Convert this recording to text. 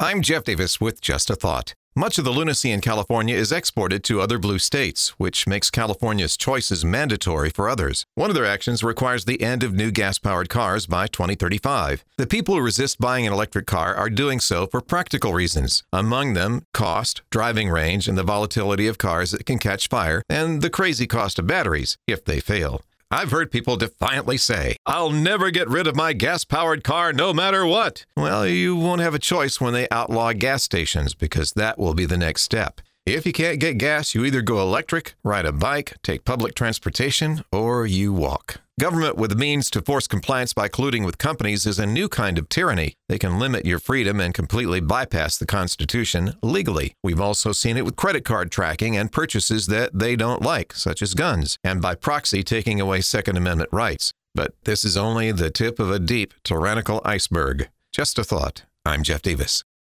I'm Jeff Davis with Just a Thought. Much of the lunacy in California is exported to other blue states, which makes California's choices mandatory for others. One of their actions requires the end of new gas-powered cars by 2035. The people who resist buying an electric car are doing so for practical reasons. Among them, cost, driving range, and the volatility of cars that can catch fire, and the crazy cost of batteries if they fail. I've heard people defiantly say, "I'll never get rid of my gas-powered car no matter what." Well, you won't have a choice when they outlaw gas stations, because that will be the next step. If you can't get gas, you either go electric, ride a bike, take public transportation, or you walk. Government with the means to force compliance by colluding with companies is a new kind of tyranny. They can limit your freedom and completely bypass the Constitution legally. We've also seen it with credit card tracking and purchases that they don't like, such as guns, and by proxy taking away Second Amendment rights. But this is only the tip of a deep, tyrannical iceberg. Just a thought. I'm Jeff Davis.